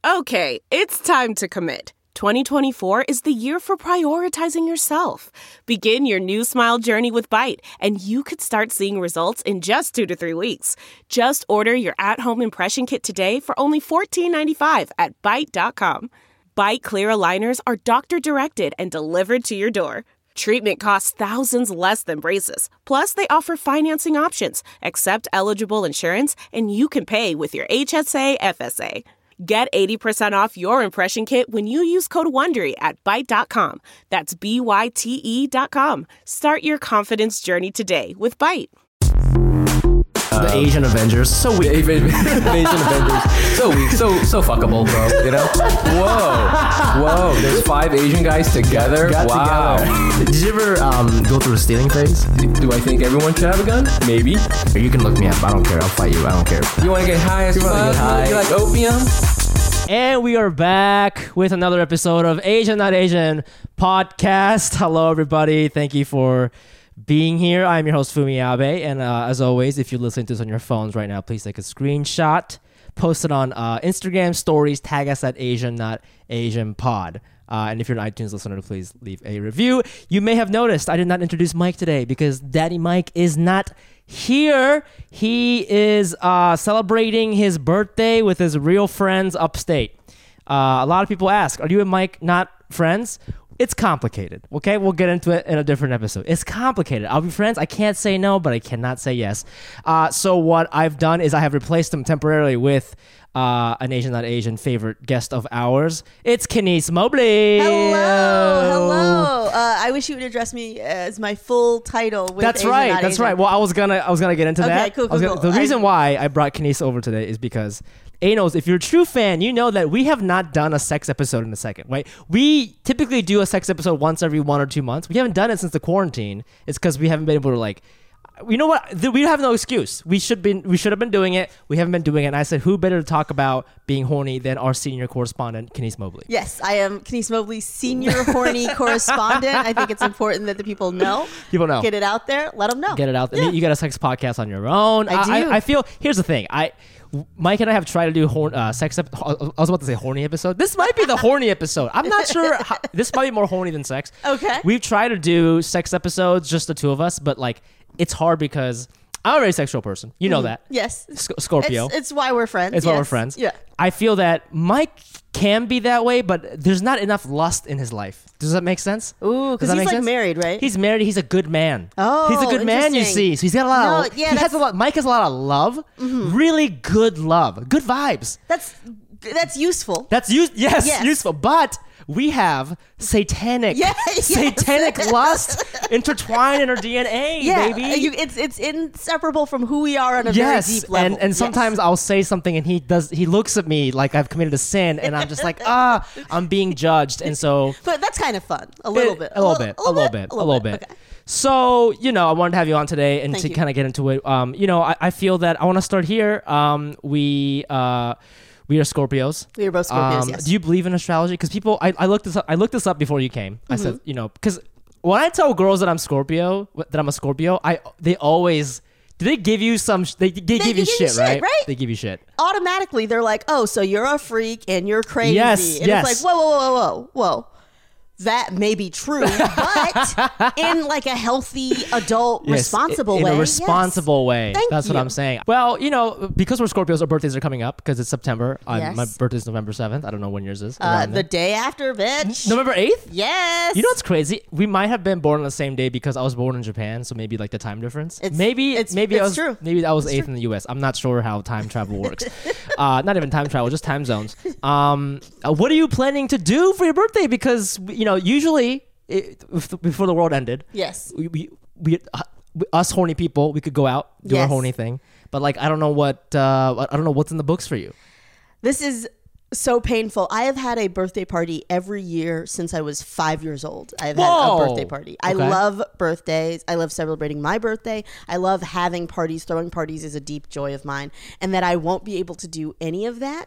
Okay, it's time to commit. 2024 is the year for prioritizing yourself. Begin your new smile journey with Byte, and you could start seeing results in just 2 to 3 weeks. Just order your at-home impression kit today for only $14.95 at Byte.com. Byte Clear aligners are doctor-directed and delivered to your door. Treatment costs thousands less than braces. Plus, they offer financing options, accept eligible insurance, and you can pay with your HSA FSA. Get 80% off your impression kit when you use code WONDERY at Byte.com. That's BYTE.com. Start your confidence journey today with Byte. The Asian Avengers, so weak. The Asian Avengers, so weak, so fuckable, bro. You know? Whoa. There's 5 Asian guys together. Wow. Together. Did you ever go through a stealing phase? Do I think everyone should have a gun? Maybe. Or you can look me up. I don't care. I'll fight you. I don't care. You want to get high as fuck? You like opium? And we are back with another episode of Asian Not Asian podcast. Hello, everybody. Thank you for being here. I'm your host, Fumi Abe. And as always, if you're listening to this on your phones right now, please take a screenshot, post it on Instagram stories, tag us at Asian Not Asian Pod. And if you're an iTunes listener, please leave a review. You may have noticed I did not introduce Mike today because Daddy Mike is not here. He is celebrating his birthday with his real friends upstate. A lot of people ask, are you and Mike not friends? It's complicated, okay? We'll get into it in a different episode. It's complicated. I'll be friends. I can't say no, but I cannot say yes. So what I've done is I have replaced him temporarily with an Asian Not Asian favorite guest of ours. It's Kenice Mobley. Hello. I wish you would address me as my full title. With That's Asian, right. Not That's Asian. right. Well, I was gonna get into that. Okay, cool. The reason why I brought Kenice over today is because Anos, if you're a true fan, you know that we have not done a sex episode in a second, right? We typically do a sex episode once every 1 or 2 months. We haven't done it since the quarantine. It's because we haven't been able to you know what? We have no excuse. We should have been doing it. We haven't been doing it. And I said, who better to talk about being horny than our senior correspondent, Kenice Mobley? Yes, I am Kenice Mobley's senior horny correspondent. I think it's important that the people know. Get it out there. Let them know. Get it out there. Yeah. You got a sex podcast on your own. I do. I feel, here's the thing. Mike and I have tried to do sex I was about to say horny episode. This might be the horny episode. I'm not sure. This might be more horny than sex. Okay. We've tried to do sex episodes, just the two of us, but it's hard because I'm a very sexual person. You know that. Yes. Scorpio. It's why we're friends. It's why we're friends. Yeah. I feel that Mike can be that way, but there's not enough lust in his life. Does that make sense? Ooh, because he's married, right? He's married. He's a good man. Oh, he's a good man. You see, so he's got a lot. Mike has a lot of love. Mm-hmm. Really good love. Good vibes. That's useful. Yes, useful. But we have satanic lust intertwined in our DNA, baby. It's inseparable from who we are on a very deep level. And sometimes I'll say something and he looks at me like I've committed a sin, and I'm just like, I'm being judged. And so, but that's kind of fun. A little bit. Okay. So, I wanted to have you on today and to kind of get into it. I feel that I want to start here. We are Scorpios. We are both Scorpios, yes. Do you believe in astrology? Because people, I looked this up before you came. I said, because when I tell girls that I'm a Scorpio, they always, do they give you some, they give you shit, right? They give you shit. Automatically, they're like, oh, so you're a freak and you're crazy. Yes, and it's like, whoa. That may be true, but in a healthy adult, responsible way. In a responsible way. That's you. what I'm saying. Well, because we're Scorpios, our birthdays are coming up because it's September. Yes. My birthday's November 7th. I don't know when yours is. The day after, bitch. November 8th? Yes. You know what's crazy? We might have been born on the same day because I was born in Japan, so maybe the time difference. Maybe I was true. Maybe I was 8th in the US. I'm not sure how time travel works. Not even time travel, just time zones. What are you planning to do for your birthday? Because usually before the world ended, yes, we us horny people, we could go out, do our horny thing. But I don't know what's in the books for you. This is so painful. I have had a birthday party every year since I was 5 years old. I've had a birthday party. I love birthdays. I love celebrating my birthday. I love having parties. Throwing parties is a deep joy of mine. And that I won't be able to do any of that.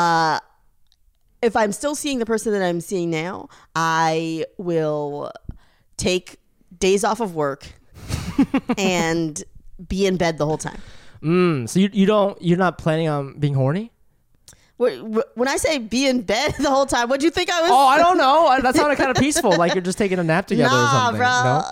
If I'm still seeing the person that I'm seeing now, I will take days off of work and be in bed the whole time. So you're not planning on being horny? When I say be in bed the whole time, what do you think I was? Oh, I don't know. That sounded kind of peaceful, like you're just taking a nap together or something. Bro.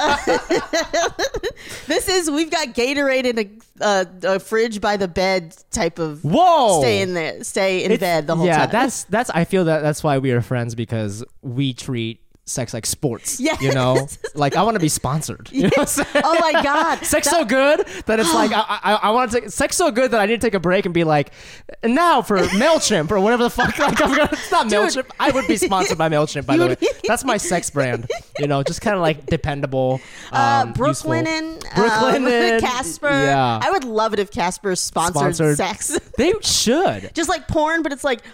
No? We've got Gatorade in a fridge by the bed type of. Whoa! Stay in bed the whole time. Yeah, that's. I feel that's why we are friends, because we treat sex like sports. Yeah. You know, like I want to be sponsored. You know what I'm saying? Oh my God. Sex so good that it's like I want to take sex so good that I need to take a break and be like, and now for MailChimp or whatever the fuck. Like it's not MailChimp. I would be sponsored by MailChimp, by the way. That's my sex brand. You know, just kind of like dependable. Brooklinen, Casper. Yeah. I would love it if Casper sponsored sex. They should. Just like porn, but it's like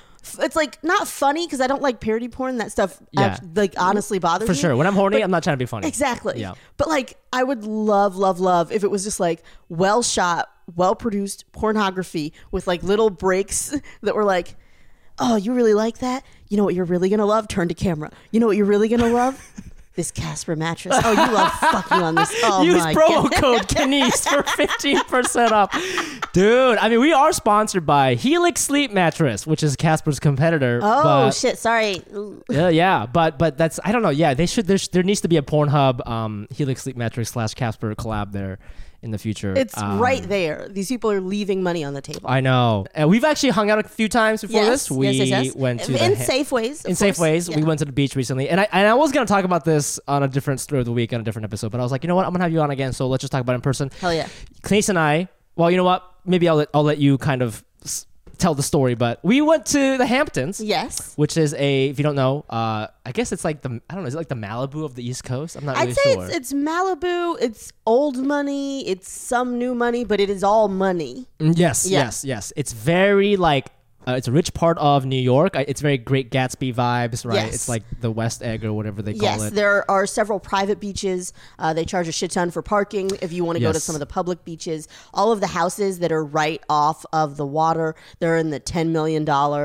not funny, because I don't like parody porn. That stuff honestly bothers me. For sure. When I'm horny, I'm not trying to be funny. Exactly. Yeah. But like I would love if it was just like well shot, well produced pornography with like little breaks that were like, oh, you really like that? You know what you're really gonna love? Turn to camera. You know what you're really gonna love? This Casper mattress. Oh, you love fucking on this. Oh, use my promo God. code Kenise for 15% off. Dude, I mean, we are sponsored by Helix Sleep Mattress, which is Casper's competitor. Oh, shit. Sorry. Yeah, but that's, I don't know. Yeah, they should. There needs to be a Pornhub Helix Sleep Mattress / Casper collab there in the future. It's right there. These people are leaving money on the table. I know. We've actually hung out a few times before this. We yes. went to in Safeways. In Safeways, we went to the beach recently, and I was gonna talk about this on a different story of the week on a different episode, but I was like, you know what, I'm gonna have you on again, so let's just talk about it in person. Hell yeah. Kenise and I. Well, you know what? Maybe I'll let you kind of tell the story, but we went to the Hamptons. Yes. Which is if you don't know, I guess it's like I don't know, is it like the Malibu of the East Coast? I'm not really sure. I'd say it's Malibu, it's old money, it's some new money, but it is all money. Yes. It's very like, it's a rich part of New York. It's very Great Gatsby vibes, right? Yes. It's like the West Egg or whatever they call it. Yes, there are several private beaches. They charge a shit ton for parking if you want to go to some of the public beaches. All of the houses that are right off of the water, they're in the $10 million,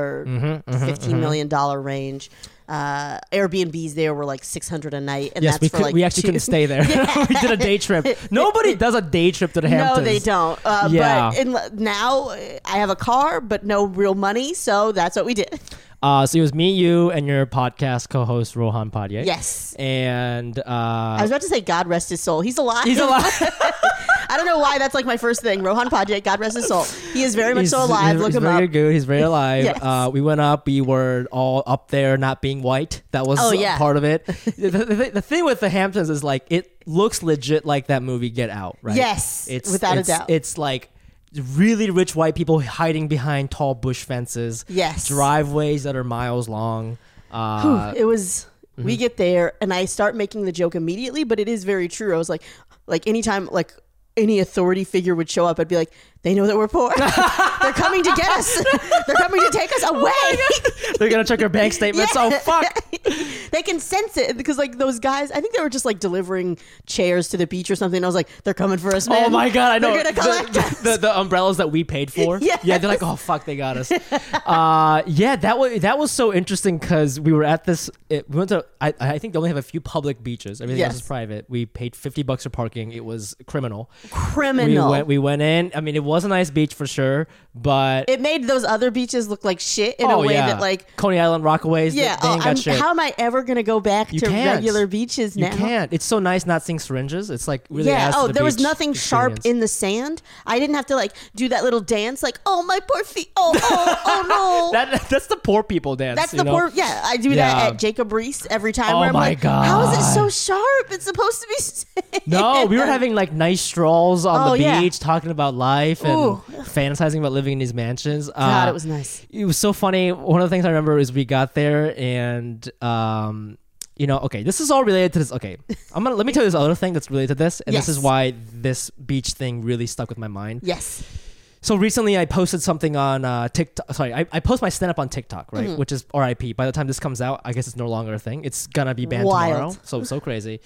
$15 million range. Airbnbs there were like $600 a night, and yes, that's we actually couldn't stay there. We did a day trip. Nobody does a day trip to the Hamptons. No, they don't. But now I have a car, but no real money, so that's what we did. So it was me, you, and your podcast co-host Rohan Padye. Yes. And I was about to say, God rest his soul. He's alive. He's alive. I don't know why that's like my first thing. Rohan Padye, God rest his soul. He is very much so alive. Look him up. He's very good. He's very alive. Yes. We went up. We were all up there, not being white. That was part of it. The thing with the Hamptons is like it looks legit like that movie Get Out, right? Yes, without a doubt. It's like really rich white people hiding behind tall bush fences. Yes. Driveways that are miles long. It was. We get there, and I start making the joke immediately, but it is very true. I was like anytime any authority figure would show up, I'd be like, they know that we're poor. They're coming to get us. They're coming to take us away. They're gonna check our bank statements. Oh fuck. They can sense it because like those guys, I think they were just like delivering chairs to the beach or something. I was like, they're coming for us, man. Oh my God, I know. They're gonna collect us. The umbrellas that we paid for. Yes. Yeah, they're like, oh fuck, they got us. That was so interesting because we were at this. We went to. I think they only have a few public beaches. Everything else is private. We paid $50 for parking. It was criminal. We went in. I mean, it was a nice beach for sure, but it made those other beaches look like shit in a way that like Coney Island, Rockaways. Yeah, they ain't got shit. How am I ever gonna go back to regular beaches now? You can't. It's so nice not seeing syringes. It's like really adds to the there was beach nothing experience. sharp in the sand. I didn't have to like do that little dance like, oh my poor feet. Oh no. That's the poor people dance. That's the poor. Yeah, I do that at Jacob Reese every time. Where I'm like, God. How is it so sharp? It's supposed to be safe. No, we were having like nice strolls on the beach, talking about life and fantasizing about living in these mansions. God, it was nice. It was so funny. One of the things I remember is we got there and okay, this is all related to this. Okay, let me tell you this other thing that's related to this, and this is why this beach thing really stuck with my mind. Yes. So recently I posted something on TikTok. Sorry, I post my stand-up on TikTok, right? Which is RIP. By the time this comes out, I guess it's no longer a thing. It's gonna be banned tomorrow. So crazy.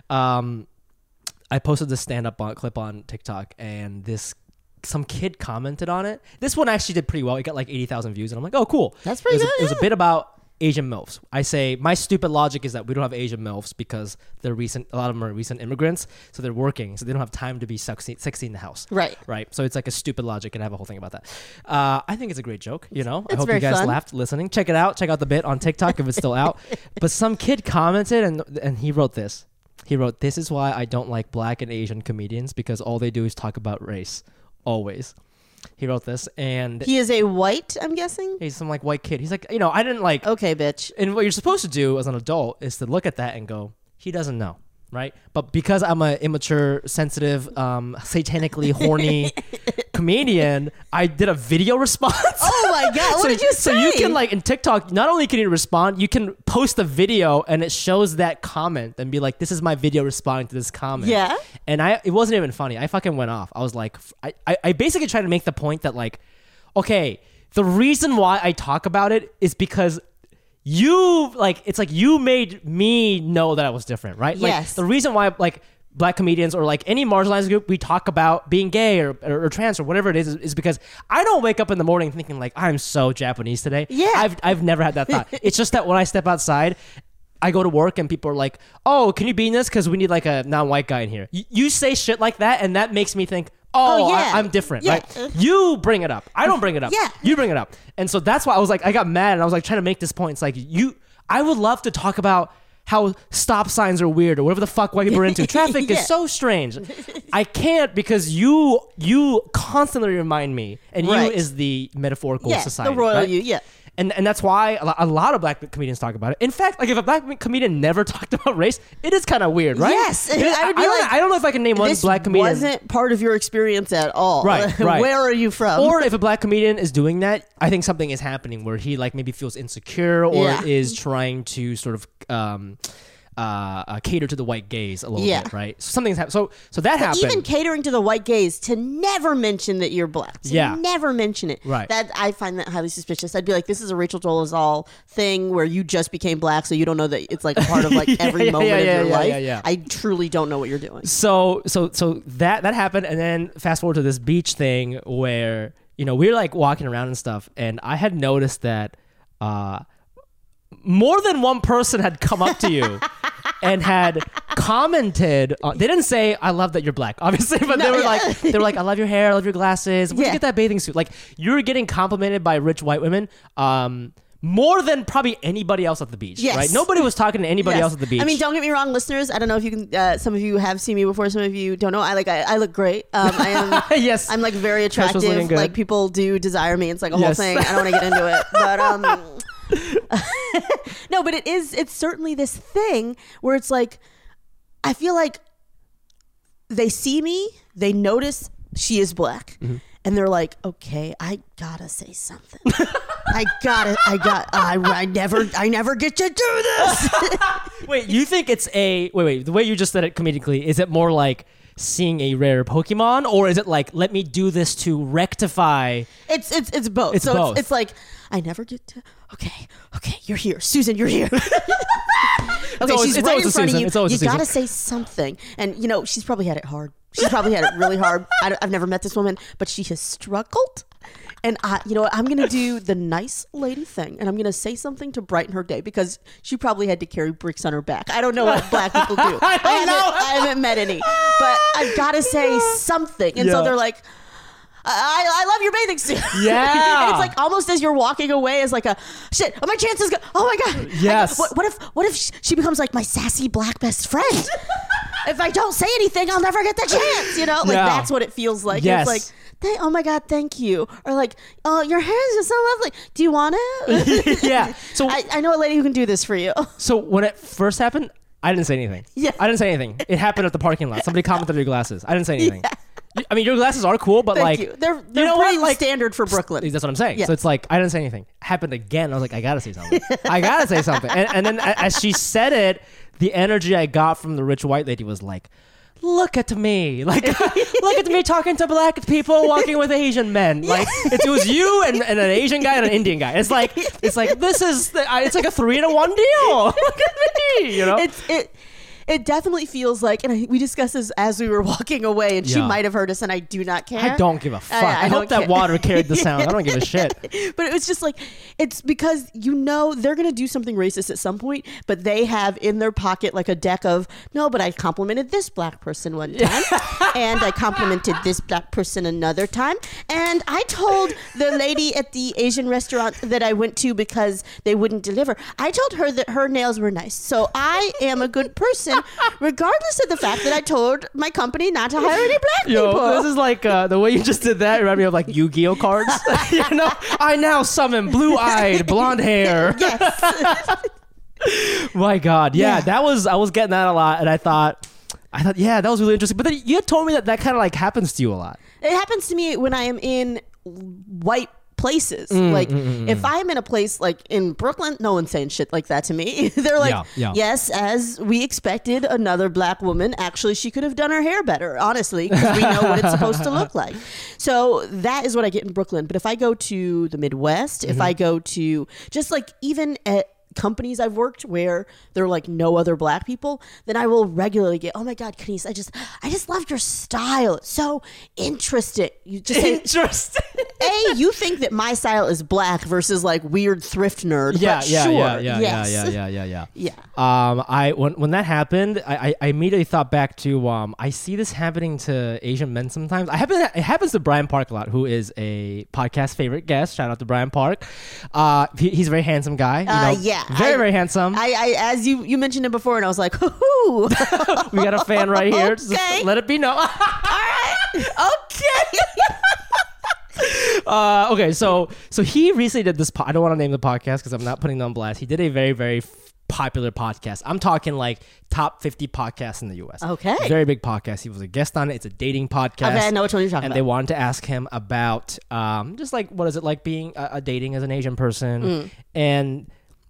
I posted this stand-up clip on TikTok, and some kid commented on it. This one actually did pretty well. It got like 80,000 views, and I'm like, oh, cool. That's pretty good. It was a bit about Asian MILFs. I say my stupid logic is that we don't have Asian MILFs because a lot of them are recent immigrants, so they're working, so they don't have time to be sexy in the house. Right. So it's like a stupid logic, and I have a whole thing about that. I think it's a great joke. I hope you very guys fun. laughed listening. Check it out. Check out the bit on TikTok if it's still out. But some kid commented, and he wrote this. He wrote, "This is why I don't like Black and Asian comedians, because all they do is talk about race. Always." He wrote this, and He is a white, I'm guessing. he's some like white kid. He's like, I didn't like. Okay, bitch. And what you're supposed to do as an adult is to look at that and go, he doesn't know, right? But because I'm an immature, sensitive, satanically horny comedian, I did a video response. Oh my God! What did you say? So you can in TikTok, not only can you respond, you can post a video and it shows that comment and be like, "This is my video responding to this comment." Yeah. And it wasn't even funny. I fucking went off. I was like, I basically tried to make the point that okay, the reason why I talk about it is because it's like you made me know that I was different, right? Yes. The reason why Black comedians or any marginalized group, we talk about being gay or trans or whatever it is because I don't wake up in the morning thinking I'm so Japanese today. Yeah. I've never had that thought. It's just that when I step outside, I go to work and people are like, "Oh, can you be in this? Because we need a non-white guy in here." You say shit like that, and that makes me think, "Oh, yeah. I'm different." Yeah. Right? You bring it up. I don't bring it up. Yeah. You bring it up. And so that's why I was I got mad and I was trying to make this point. It's I would love to talk about how stop signs are weird or whatever the fuck white people are into. Traffic Yeah. is so strange. I can't because you constantly remind me, and Right. you is the metaphorical Yeah, society. the royal right? you. Yeah. And that's why a lot of Black comedians talk about it. In fact, if a Black comedian never talked about race, it is kind of weird, right? Yes. I would be I don't know if I can name one This Black comedian. wasn't part of your experience at all. Right. Where are you from? Or if a Black comedian is doing that, I think something is happening where he maybe feels insecure or Yeah. is trying to sort of cater to the white gaze a little Yeah. bit, right? So something's happened. So that happened. Even catering to the white gaze to never mention that you're Black. To Yeah. never mention it. Right. That I find that highly suspicious. I'd be like, this is a Rachel Dolezal thing where you just became Black, so you don't know that it's a part of every moment of your life. yeah. I truly don't know what you're doing. So that happened, and then fast forward to this beach thing where we were walking around and stuff, and I had noticed that more than one person had come up to you and had commented. They didn't say, "I love that you're Black," obviously, but they were like, "I love your hair, I love your glasses. Where'd you Yeah. get that bathing suit?" You're getting complimented by rich white women. More than probably anybody else at the beach, Yes. right? Nobody was talking to anybody Yes. else at the beach. I mean, don't get me wrong, listeners. I don't know if you can. Some of you have seen me before. Some of you don't know. I look great. I am. Yes. I'm very Trish was looking attractive. good. People do desire me. It's a whole Yes. thing. I don't want to get into it, but no. But it's certainly this thing where it's I feel like they see me, they notice she is Black. Mm-hmm. And they're like, okay, I gotta say something. I never get to do this. Wait, you think it's wait, the way you just said it comedically, is it more like seeing a rare Pokemon, or is it let me do this to rectify? It's both. It's so both. It's I never get to. Okay, you're here, Susan. You're here. Okay, she's right in front of you. You gotta say something, and she's probably had it hard. She's probably had it really hard. I've never met this woman, but she has struggled. And I'm going to do the nice lady thing, and I'm going to say something to brighten her day because she probably had to carry bricks on her back. I don't know what Black people do. I haven't met any, but I've got to say something. And so they're like, I love your bathing suit. Yeah. And it's almost as you're walking away as shit, my chances go, oh my God. Yes. What if she becomes my sassy Black best friend? If I don't say anything, I'll never get the chance, Yeah. That's what it feels like. Yes. It's oh my God, thank you. Or oh, your hair is just so lovely. Do you want it? Yeah. So I know a lady who can do this for you. So when it first happened, I didn't say anything. Yeah. I didn't say anything. It happened at the parking lot. Somebody commented on your glasses. I didn't say anything. I mean, your glasses are cool, but Thank you. They're pretty standard for Brooklyn. That's what I'm saying. Yeah. So it's I didn't say anything. Happened again. I was I gotta say something. I gotta say something. And then as she said it, the energy I got from the rich white lady was look at me. Look at me talking to Black people walking with Asian men. It was you and an Asian guy and an Indian guy. It's this is it's a 3-in-1 deal. Look at me. it definitely feels like, and we discussed this as we were walking away, and she might have heard us, and I do not care. I don't give a fuck. I hope that water carried the sound. I don't give a shit. But it was just like, it's because they're going to do something racist at some point, but they have in their pocket like a deck of, no, but I complimented this black person one time, and I complimented this black person another time, and I told the lady at the Asian restaurant that I went to because they wouldn't deliver, I told her that her nails were nice. So I am a good person, regardless of the fact that I told my company not to hire any black people. This is like the way you just did that. Remind me of like Yu-Gi-Oh cards. I now summon blue-eyed, blonde hair. Yes. My God, I was getting that a lot, and I thought, yeah, that was really interesting. But then you had told me that kind of like happens to you a lot. It happens to me when I am in white places. If I'm in a place like in Brooklyn, no one's saying shit like that to me. They're like, yes, as we expected, another black woman. Actually, she could have done her hair better, honestly, because we know what it's supposed to look like. So that is what I get in Brooklyn. But if I go to the Midwest, if I go to just like even at companies I've worked where there are like no other black people, then I will regularly get, oh my God, Kenise, I just loved your style. It's so interesting. You just interesting. You think that my style is black versus like weird thrift nerd. Yeah. When that happened, I immediately thought back to I see this happening to Asian men sometimes. It happens to Brian Park a lot, who is a podcast favorite guest. Shout out to Brian Park. He's a very handsome guy. Very, very handsome. I as you mentioned it before, and I was like, hoo-hoo. We got a fan right here. Okay. Just let it be known. All right. Okay. Okay, so he recently did this. I don't want to name the podcast because I'm not putting them on blast. He did a very, very popular podcast. I'm talking like top 50 podcasts in the U.S. Okay. Very big podcast. He was a guest on it. It's a dating podcast. Okay, I know which one you're talking about. And they wanted to ask him about just like, what is it like being dating as an Asian person? And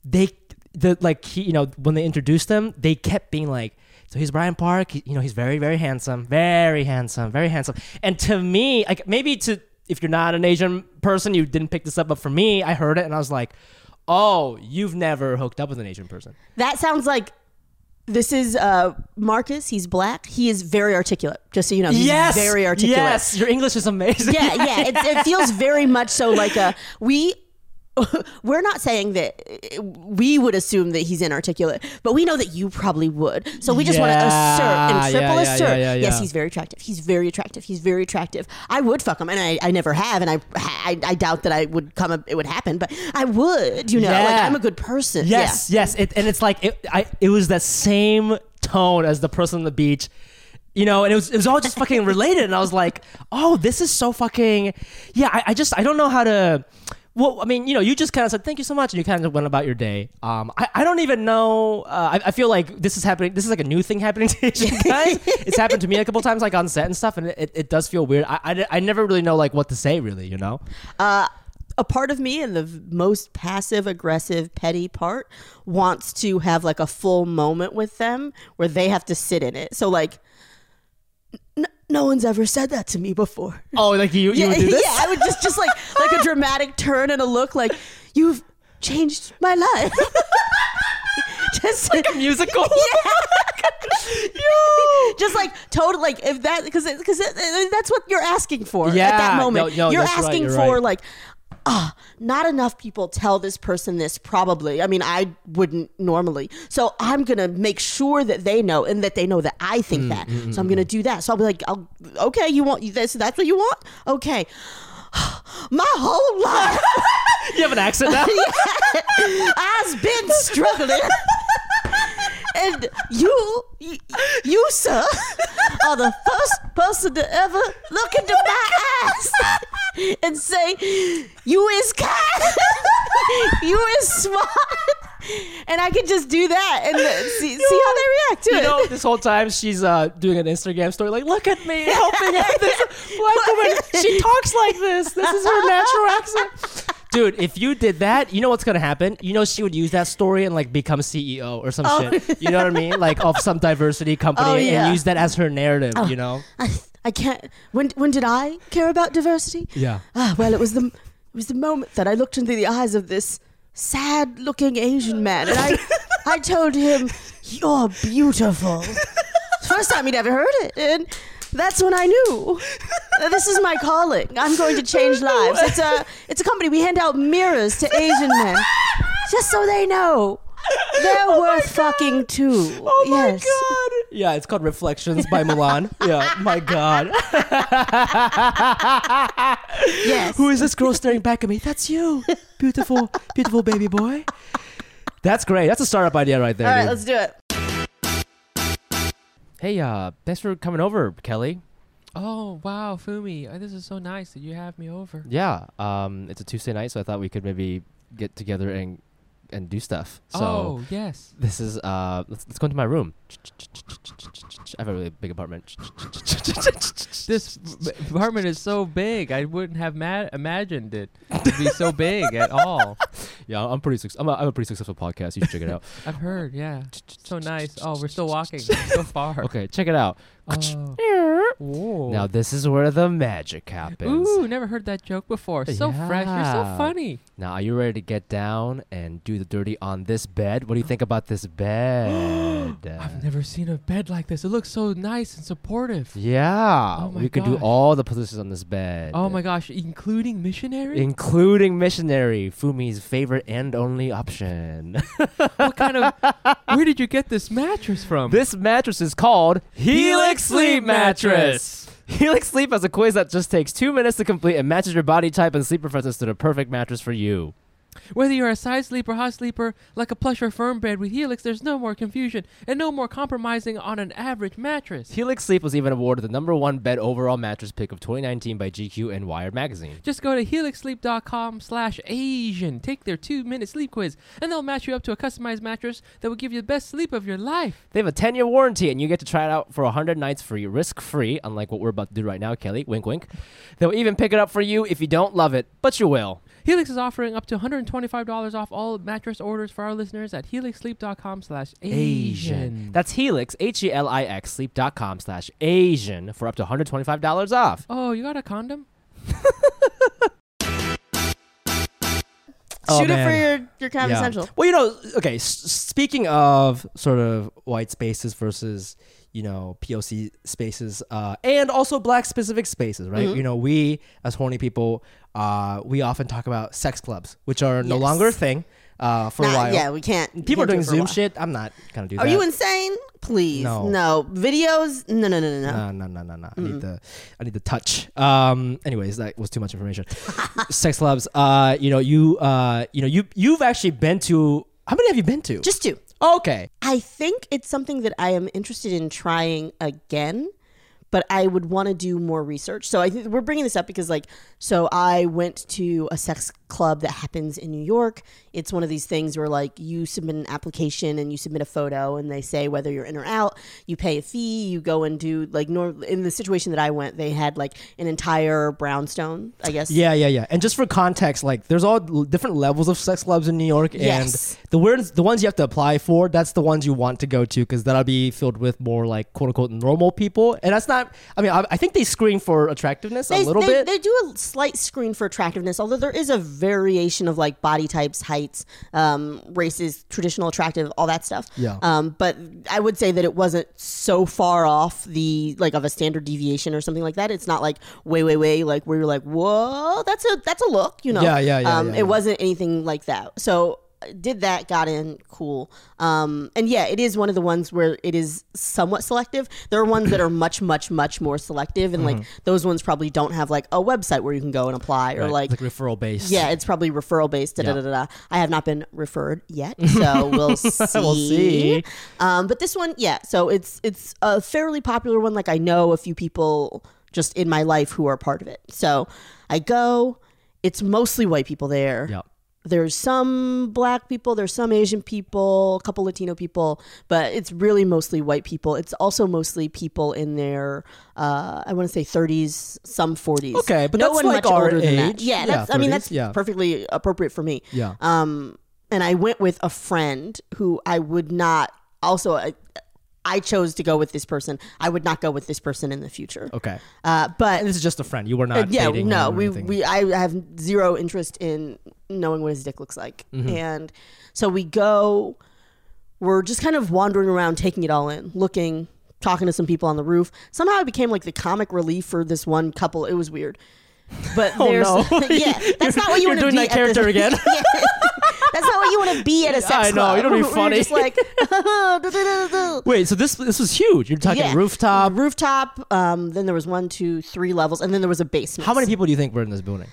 when they introduced him, they kept being like, so he's Brian Park. He's very, very handsome, very handsome, very handsome. And to me, like if you're not an Asian person, you didn't pick this up. But for me, I heard it and I was like, oh, you've never hooked up with an Asian person. That sounds like this is Marcus. He's black. He is very articulate. Just so you know, he's very articulate. Yes, your English is amazing. Yeah. It feels very much so like we're not saying that we would assume that he's inarticulate, but we know that you probably would. So we just want to assert and triple assert. Yes, he's very attractive. He's very attractive. He's very attractive. I would fuck him, and I never have, and I doubt that it would happen, but I would. Like I'm a good person. Yes. It's like it was that same tone as the person on the beach. And it was all just fucking related, and I was like, oh, this is so fucking I don't know how to. Well, I mean, you just kind of said, thank you so much, and you kind of went about your day. I don't even know. I feel like this is happening. This is like a new thing happening to Asian guys. It's happened to me a couple times, like on set and stuff, and it does feel weird. I never really know like what to say, really, A part of me, and the most passive, aggressive, petty part, wants to have like a full moment with them where they have to sit in it. So like, no one's ever said that to me before. Oh, like you would do this? Yeah, I would just like a dramatic turn and a look like, you've changed my life. Just like a musical. Just like total, like if that, because that's what you're asking for at that moment. No, you're asking for right. like, not enough people tell this person this, probably. I mean, I wouldn't normally. So I'm going to make sure that they know, and that they know that I think that. So I'm going to do that. So I'll be like, okay, you want this? That's what you want? Okay. My whole life. You have an accent now? I've been struggling. And you, sir, are the first person to ever look into my eyes and say, you is kind, you is smart. And I can just do that and see how they react to it. This whole time she's doing an Instagram story like, look at me helping out this black woman. She talks like this. This is her natural accent. Dude, if you did that, you know what's going to happen? She would use that story and like become CEO or some shit. You know what I mean? Like of some diversity company and use that as her narrative, I can't. When did I care about diversity? Yeah. Well, it was the moment that I looked into the eyes of this sad-looking Asian man, and I told him, "You're beautiful." First time he'd ever heard it, and that's when I knew this is my calling. I'm going to change lives. It's a company. We hand out mirrors to Asian men, just so they know they're worth fucking too. Oh my god! Yeah, it's called Reflections by Milan. Yeah, my god. Yes. Who is this girl staring back at me? That's you, beautiful, beautiful baby boy. That's great. That's a startup idea right there. All right, dude. let's do it. Hey, thanks for coming over, Kelly. Oh, wow, Fumi. This is so nice that you have me over. Yeah, it's a Tuesday night, so I thought we could maybe get together and do stuff. So yes. this is let's go into my room. I have a really big apartment. This apartment is so big. I wouldn't have imagined it to be so big at all. Yeah, I'm a pretty successful podcast. You should check it out. I've heard, yeah. So nice. Oh, we're still walking so far. Okay, check it out. Whoa. Now this is where the magic happens. Ooh, never heard that joke before. So fresh. You're so Yeah. funny. Now, are you ready to get down and do the dirty on this bed? What do you think about this bed? I've never seen a bed like this. It looks so nice and supportive. Yeah, Oh my we could do gosh. all the positions on this bed. Oh my gosh, including missionary? Including missionary, Fumi's favorite and only option. What kind of... Where did you get this mattress from? This mattress is called Helix Sleep Mattress. Helix Sleep has a quiz that just takes 2 minutes to complete and matches your body type and sleep preferences to the perfect mattress for you. Whether you're a side sleeper, hot sleeper, like a plush or firm bed with Helix, there's no more confusion and no more compromising on an average mattress. Helix Sleep was even awarded the #1 bed overall mattress pick of 2019 by GQ and Wired magazine. Just go to helixsleep.com/Asian. Take their 2-minute sleep quiz, and they'll match you up to a customized mattress that will give you the best sleep of your life. They have a 10-year warranty, and you get to try it out for 100 nights free, risk-free, unlike what we're about to do right now, Kelly. Wink, wink. They'll even pick it up for you if you don't love it, but you will. Helix is offering up to $125 off all mattress orders for our listeners at helixsleep.com/Asian. That's Helix, HELIX, sleep.com/Asian for up to $125 off. Oh, you got a condom? Shoot it for your kind of essential. Well, you know, okay, speaking of sort of white spaces versus, you know, POC spaces, and also black specific spaces, right? Mm-hmm. You know, we as horny people, we often talk about sex clubs, which are no Yes. longer a thing for a while. Yeah, we can't. People are can't do doing it for a Zoom while. shit. I'm not gonna do that. Are you insane? Please. No. No. Videos? No. No. I need the touch. Anyways, that was too much information. Sex clubs. You've actually been to. How many have you been to? Just 2. Okay. I think it's something that I am interested in trying again, but I would want to do more research. So I think we're bringing this up because, so I went to a sex club that happens in New York. It's one of these things where, you submit an application and you submit a photo, and they say whether you're in or out. You pay a fee. You go and do in the situation that I went, they had an entire brownstone, I guess. Yeah. And just for context, there's all different levels of sex clubs in New York, Yes. and the ones you have to apply for, that's the ones you want to go to because that'll be filled with more quote unquote normal people, and that's not. I mean, I think they screen for attractiveness a little bit. They do a slight screen for attractiveness, although there is a variation of body types, heights, races, traditional, attractive, all that stuff. Yeah. But I would say that it wasn't so far off the of a standard deviation or something like that. It's not way where you're whoa, that's a look, you know. Yeah. It wasn't anything like that. So did that, got in, cool. And yeah, it is one of the ones where it is somewhat selective. There are ones that are much, much, much more selective, and those ones probably don't have a website where you can go and apply, or Right, referral based. Yeah, it's probably referral based. Yeah. I have not been referred yet, so we'll see. We'll see. But this one, yeah. So it's a fairly popular one. I know a few people just in my life who are part of it. So I go. It's mostly white people there. Yeah. There's some black people, there's some Asian people, a couple Latino people, but it's really mostly white people. It's also mostly people in their, I want to say 30s, some 40s. Okay, but no that's one much our older than that. age. Yeah, Yeah, that's 30s, yeah. perfectly appropriate for me. Yeah. And I went with a friend who I would not. Also, I chose to go with this person. I would not go with this person in the future. Okay. But And this is just a friend. You were not dating no, him or anything. I have zero interest in knowing what his dick looks like. Mm-hmm. And so we're we're just kind of wandering around, taking it all in, looking, talking to some people on the roof. Somehow I became like the comic relief for this one couple. It was weird. But there's yeah, that's not what you want to be. You're doing that character again. Yeah. That's not what you want to be at a sex club. I know, you don't be funny. You're just like, wait, so this was huge. You're talking rooftop. Rooftop. Then there was 1, 2, 3 levels, and then there was a basement. How many people do you think were in this building?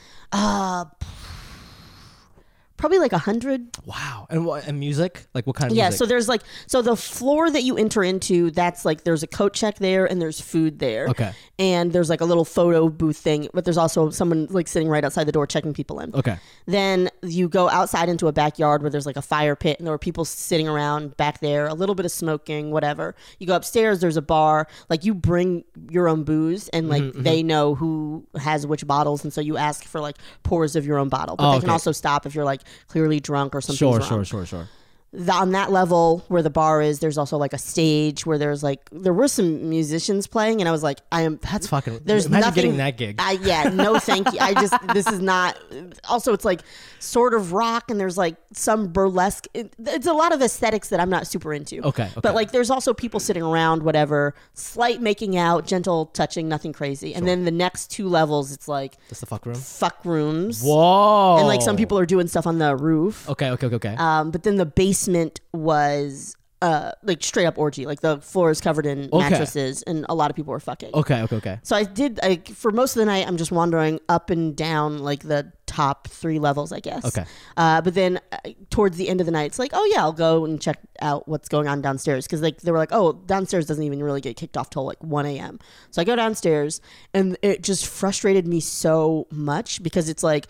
Probably like 100. Wow. And music? Like what kind of music? Yeah, so there's like, so the floor that you enter into, that's like, there's a coat check there and there's food there. Okay. And there's like a little photo booth thing, but there's also someone like sitting right outside the door checking people in. Okay. Then you go outside into a backyard where there's like a fire pit and there were people sitting around back there, a little bit of smoking, whatever. You go upstairs, there's a bar. Like you bring your own booze and like they know who has which bottles. And so you ask for like pours of your own bottle. But they can also stop if you're like clearly drunk or something wrong. Sure. On that level where the bar is, there's also like a stage where there were some musicians playing, and I was like, that's fucking. There's imagine nothing, getting that gig. No, thank you. This is not. Also, it's like sort of rock, and there's like some burlesque. It's a lot of aesthetics that I'm not super into. Okay. But like, there's also people sitting around, whatever, slight making out, gentle touching, nothing crazy. And then the next 2 levels, it's like that's the fuck room. Fuck rooms. Whoa. And like some people are doing stuff on the roof. Okay. But then the basement was like straight up orgy. Like the floor is covered in mattresses, and a lot of people were fucking. Okay. So I did. For most of the night, I'm just wandering up and down like the top 3 levels, I guess. Okay. But then towards the end of the night, it's like, oh yeah, I'll go and check out what's going on downstairs, because like they were like, oh, downstairs doesn't even really get kicked off till like 1 a.m. So I go downstairs, and it just frustrated me so much because it's like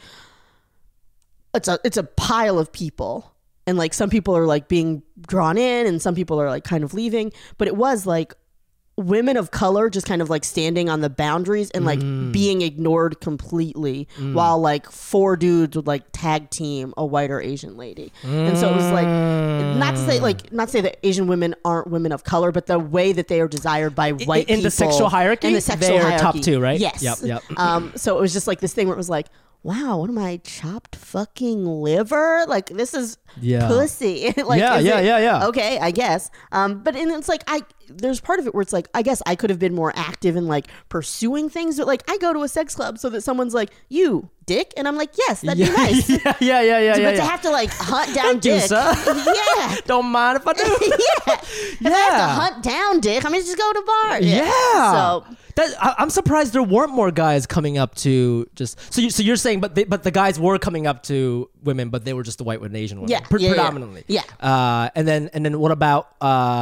it's a pile of people. And like some people are like being drawn in and some people are like kind of leaving. But it was like women of color just kind of like standing on the boundaries and like being ignored completely while like 4 dudes would like tag team a white or Asian lady. And so it was like, not to say that Asian women aren't women of color, but the way that they are desired by white people. In the sexual hierarchy? In the sexual they are hierarchy. top 2, right? Yes. Yep. So it was just like this thing where it was like, wow, what am I, chopped fucking liver? Like, this is pussy. Like, yeah. Okay, I guess. But and it's like, there's part of it where it's like, I guess I could have been more active in like pursuing things, but like I go to a sex club so that someone's like, you dick, and I'm like, yes, that'd be nice. Yeah. But to have to like hunt down dick, yeah. Don't mind if I do. If I have to hunt down dick, I'm gonna just go to bar. Yeah. So I'm surprised there weren't more guys coming up to just. So you're saying, but the guys were coming up to women, but they were just the white and Asian women, predominantly. Yeah. And then what about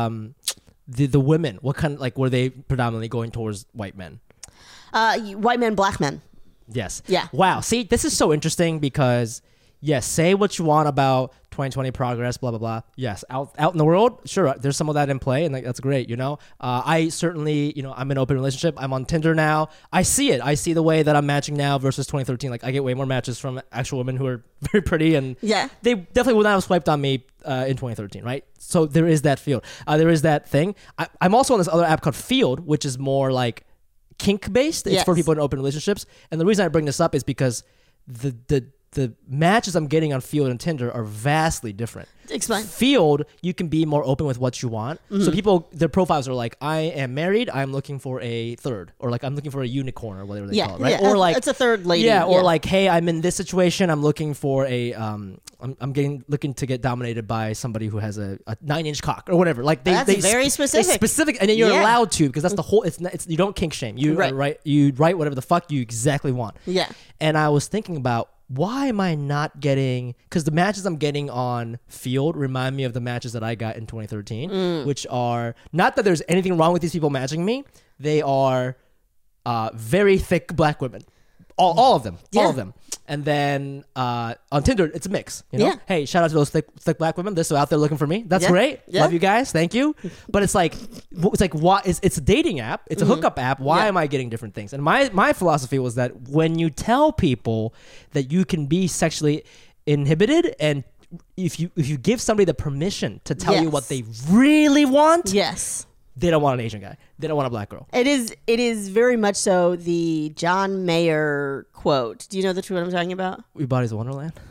the women? What kind, like, were they predominantly going towards white men? White men, black men. Yes. Yeah. Wow. See, this is so interesting because, yes, say what you want about 2020 progress, blah, blah, blah. Yes, out in the world, sure, there's some of that in play, and that's great, you know? I certainly, I'm in an open relationship. I'm on Tinder now. I see it. I see the way that I'm matching now versus 2013. Like, I get way more matches from actual women who are very pretty, and they definitely would not have swiped on me in 2013, right? So there is that field. There is that thing. I'm also on this other app called Field, which is more like kink based. It's for people in open relationships. And the reason I bring this up is because the matches I'm getting on Field and Tinder are vastly different. Explain. Field, you can be more open with what you want. So people, their profiles are like, I am married, I'm looking for a third, or like I'm looking for a unicorn, or whatever they call it, right? Or like it's a third lady. Yeah, or like, hey, I'm in this situation, I'm looking for a I'm looking to get dominated by somebody who has a 9-inch cock or whatever. Like that's very specific. And then you're allowed to, because that's the whole. It's you don't kink shame. You write whatever the fuck you exactly want. Yeah. And I was thinking about, why am I not getting, because the matches I'm getting on Field remind me of the matches that I got in 2013, which are, not that there's anything wrong with these people matching me, they are very thick black women. All of them. All of them. And then on Tinder, it's a mix. You know? Yeah. Hey, shout out to those thick black women. They're still out there looking for me. That's great. Yeah. Love you guys. Thank you. But it's like what? It's a dating app. It's a hookup app. Why am I getting different things? And my philosophy was that when you tell people that you can be sexually inhibited, and if you give somebody the permission to tell you what they really want, they don't want an Asian guy. They don't want a black girl. It is very much so the John Mayer quote. Do you know what I'm talking about? Your body's a wonderland.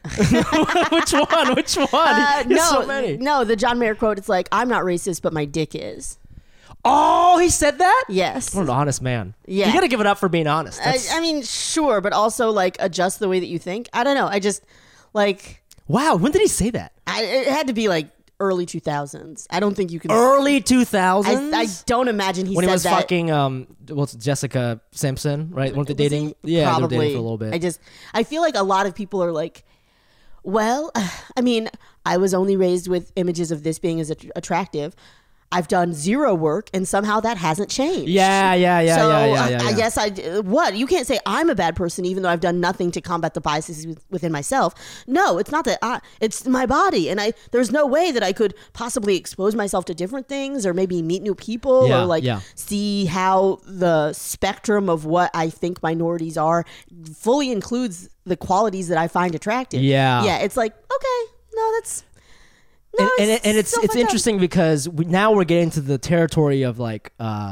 Which one? There's so many. No, the John Mayer quote, it's like, I'm not racist, but my dick is. Oh, he said that? Yes. What an honest man. Yeah. You got to give it up for being honest. I mean, sure, but also like adjust the way that you think. I don't know. I just like. Wow, when did he say that? It had to be like early 2000s. I don't think you can. Early 2000s? I don't imagine when said he was that. fucking what's Jessica Simpson, right? Weren't they dating? Yeah, Probably. they were dating for a little bit. I feel like a lot of people are like, well, I mean, I was only raised with images of this being as attractive. I've done zero work, and somehow that hasn't changed. Yeah. So yeah. I guess what? You can't say I'm a bad person even though I've done nothing to combat the biases within myself. No, it's not that. It's my body, and there's no way that I could possibly expose myself to different things or maybe meet new people or see how the spectrum of what I think minorities are fully includes the qualities that I find attractive. Yeah. It's like, okay, no, that's. No, it's interesting because now we're getting to the territory of like,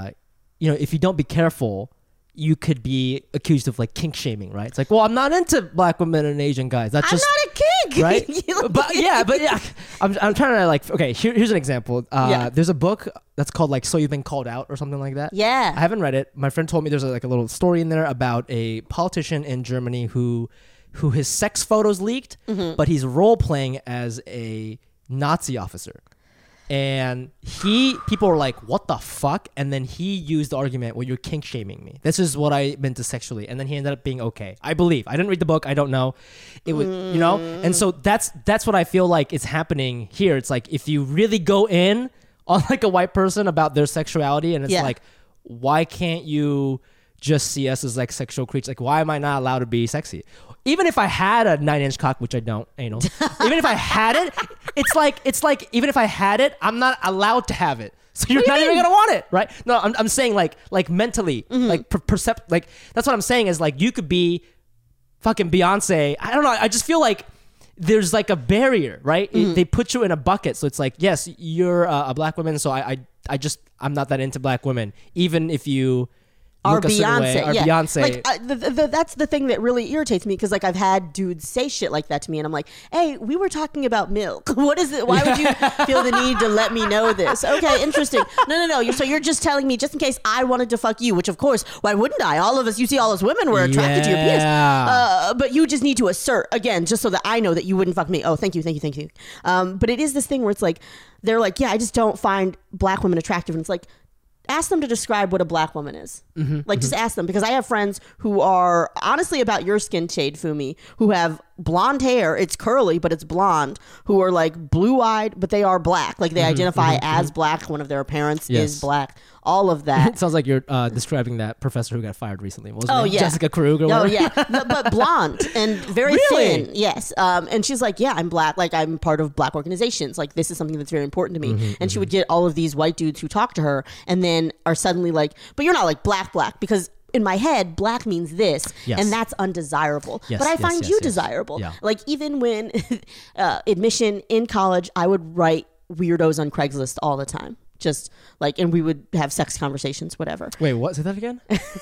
if you don't be careful, you could be accused of like kink shaming, right? It's like, well, I'm not into black women and Asian guys. That's I'm just not a kink, right? but yeah, I'm trying to like, okay, here's an example. There's a book that's called like So You've Been Called Out or something like that. Yeah, I haven't read it. My friend told me there's like a little story in there about a politician in Germany who his sex photos leaked, but he's role playing as a Nazi officer, and people were like, what the fuck? And then he used the argument, well, you're kink shaming me, this is what I meant to sexually, and then he ended up being okay. I believe, I didn't read the book, I don't know, it was and so that's what I feel like is happening here. It's like if you really go in on like a white person about their sexuality, and it's like, why can't you just see us as like sexual creatures? Like, why am I not allowed to be sexy? Even if I had a 9-inch cock, which I don't, anal. Even if I had it, it's like even if I had it, I'm not allowed to have it. So you're not even gonna want it, right? No, I'm saying like mentally, like percept, like that's what I'm saying is like you could be fucking Beyonce. I don't know. I just feel like there's like a barrier, right? They put you in a bucket, so it's like, yes, you're a black woman, so I'm not that into black women, even if you. Or Beyonce. Like that's the thing that really irritates me, because like I've had dudes say shit like that to me, and I'm like, hey, we were talking about milk. What is it? Why would you feel the need to let me know this? Okay, interesting. No. So you're just telling me just in case I wanted to fuck you, which of course, why wouldn't I? All of us, you see all those women were attracted to your penis. But you just need to assert again, just so that I know that you wouldn't fuck me. Oh, thank you. But it is this thing where it's like, they're like, yeah, I just don't find black women attractive, and it's like, ask them to describe what a black woman is. Just ask them, because I have friends who are honestly about your skin shade, Fumi, who have blonde hair. It's curly, but it's blonde. Who are like blue-eyed, but they are black. Like they identify as black. One of their parents is black. All of that. It sounds like you're describing that professor who got fired recently. What was her name? Jessica Krug or whatever? Oh yeah, but blonde and very thin. Yes. And she's like, yeah, I'm black. Like I'm part of black organizations. Like this is something that's very important to me. And she would get all of these white dudes who talk to her, and then are suddenly like, but you're not like black, because in my head, black means this, and that's undesirable. But I find you desirable. Yeah. Like even when admission in college, I would write weirdos on Craigslist all the time. Just like, and we would have sex conversations, whatever. Wait, what? Say that again?